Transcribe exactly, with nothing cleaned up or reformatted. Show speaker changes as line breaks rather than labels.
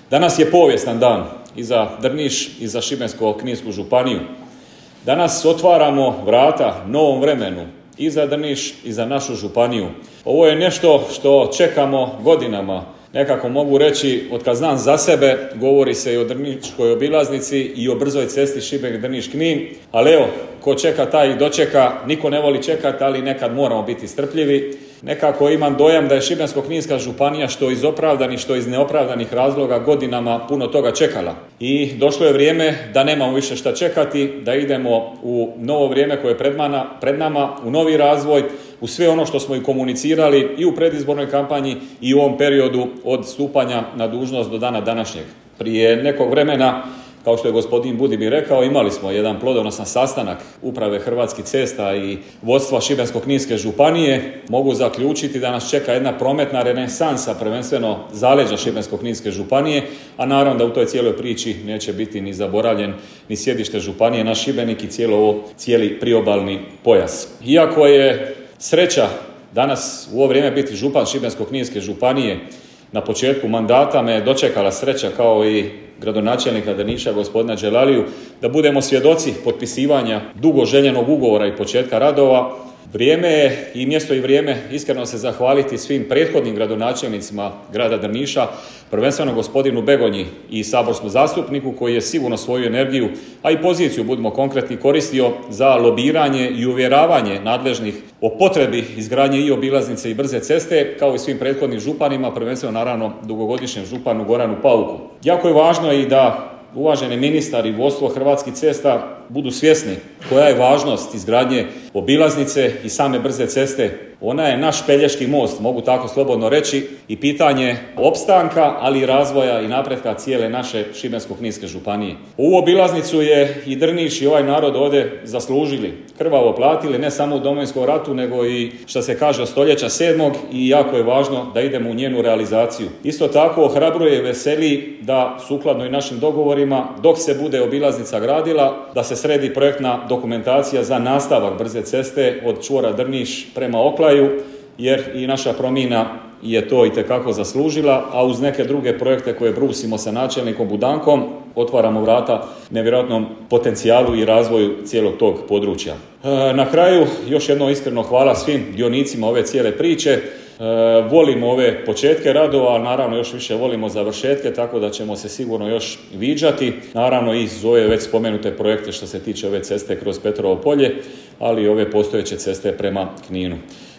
Danas je povijestan dan i za Drniš i za Šibensko-kninsku županiju. Danas otvaramo vrata novom vremenu i za Drniš i za našu županiju. Ovo je nešto što čekamo godinama. Nekako mogu reći, od kad znam za sebe, govori se i o drniškoj obilaznici i o brzoj cesti Šibenik-Drniš-Knin, ali evo, ko čeka taj i dočeka, niko ne voli čekati, ali nekad moramo biti strpljivi. Nekako imam dojam da je Šibensko-kninska županija što iz opravdanih, što iz neopravdanih razloga godinama puno toga čekala. I došlo je vrijeme da nemamo više šta čekati, da idemo u novo vrijeme koje je pred, mana, pred nama, u novi razvoj, u sve ono što smo i komunicirali i u predizbornoj kampanji i u ovom periodu od stupanja na dužnost do dana današnjeg. Prije nekog vremena, kao što je gospodin Budimir rekao, imali smo jedan plodonosan sastanak uprave Hrvatskih cesta i vodstva Šibensko-kninske županije. Mogu zaključiti da nas čeka jedna prometna renesansa, prvenstveno zaleđa Šibensko-kninske županije, a naravno da u toj cijeloj priči neće biti ni zaboravljen ni sjedište županije, naš Šibenik i cijelo ovo, cijeli priobalni pojas. Iako je sreća danas u ovo vrijeme biti župan Šibensko-kninske županije, na početku mandata me dočekala sreća kao i gradonačelnika Drniša gospodina Đelaliju da budemo svjedoci potpisivanja dugo željenog ugovora i početka radova. Vrijeme je i mjesto i vrijeme iskreno se zahvaliti svim prethodnim gradonačelnicima grada Drniša, prvenstveno gospodinu Begonji i saborskom zastupniku koji je sigurno svoju energiju, a i poziciju, budimo konkretni, koristio za lobiranje i uvjeravanje nadležnih o potrebi izgradnje i obilaznice i brze ceste, kao i svim prethodnim županima, prvenstveno naravno dugogodišnjem županu Goranu Pauku. Jako je važno i da uvaženi ministar i vodstvo Hrvatskih cesta budu svjesni koja je važnost izgradnje obilaznice i same brze ceste. Ona je naš Pelješki most, mogu tako slobodno reći, i pitanje opstanka, ali i razvoja i napretka cijele naše Šibensko-kninske županije. Ovu obilaznicu je i Drniš i ovaj narod ovdje zaslužili, krvavo platili, ne samo u Domovinskom ratu, nego i, što se kaže, od stoljeća sedmog, i jako je važno da idemo u njenu realizaciju. Isto tako ohrabruje i veseli da, sukladno i našim dogovorima, dok se bude obilaznica gradila, da se sredi projektna dokumentacija za nastavak brze ceste od čvora Drniš prema Oklaju, jer i naša promjena je to itekako zaslužila, a uz neke druge projekte koje brusimo sa načelnikom Budankom, otvaramo vrata nevjerojatnom potencijalu i razvoju cijelog tog područja. Na kraju, još jedno iskreno hvala svim dionicima ove cijele priče. E, volimo ove početke radova, a naravno još više volimo završetke, tako da ćemo se sigurno još viđati. Naravno i iz ove već spomenute projekte što se tiče ove ceste kroz Petrovo polje, ali i ove postojeće ceste prema Kninu.